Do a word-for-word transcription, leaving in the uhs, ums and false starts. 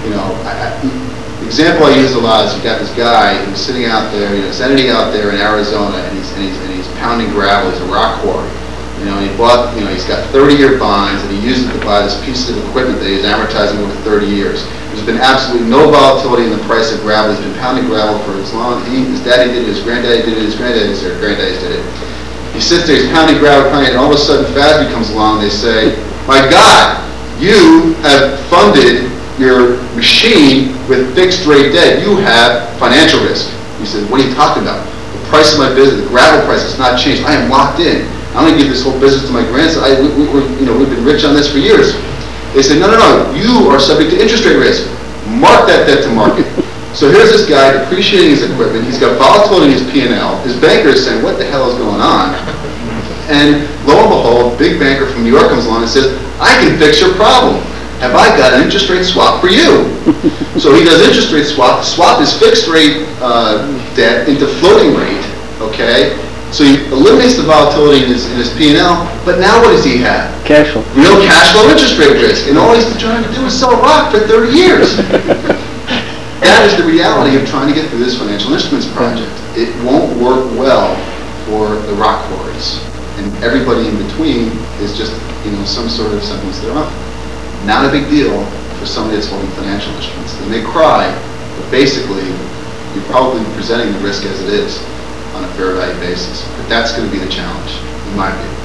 you know, I, I, the example I use a lot is you got this guy who's sitting out there, you know, this entity out there in Arizona, and he's, and he's, and he's pounding gravel. He's a rock quarry. You know, and he bought, you know, he's got thirty-year bonds, and he used it to buy this piece of equipment that he's amortizing over thirty years. There's been absolutely no volatility in the price of gravel. He's been pounding gravel for as long. He, his daddy did it, his granddaddy did it, his granddaddies or granddaddies did it. He sits there, he's pounding gravel, pounding, and all of a sudden F A S B comes along. They say, "My God, you have funded your machine with fixed rate debt. You have financial risk." He said, "What are you talking about? The price of my business, the gravel price has not changed. I am locked in. I'm going to give this whole business to my grandson. I, we, we, we're, you know, we've been rich on this for years." They said, "No, no, no. You are subject to interest rate risk. Mark that debt to market." So here's this guy depreciating his equipment. He's got volatility in his P and L. His banker is saying, "What the hell is going on?" And lo and behold, big banker from New York comes along and says, "I can fix your problem. Have I got an interest rate swap for you?" So he does interest rate swap. The swap is fixed rate uh, debt into floating rate. Okay. So he eliminates the volatility in his, in his P and L, but now what does he have? Cash flow. Real cash flow interest rate risk. And all he's trying to do is sell rock for thirty years. That is the reality of trying to get through this financial instruments project. It won't work well for the rock quarries. And everybody in between is just, you know, some sort of semblance thereof. Not a big deal for somebody that's holding financial instruments. They may cry, but basically, you're probably presenting the risk as it is on a fair value basis. But that's going to be the challenge, in my view.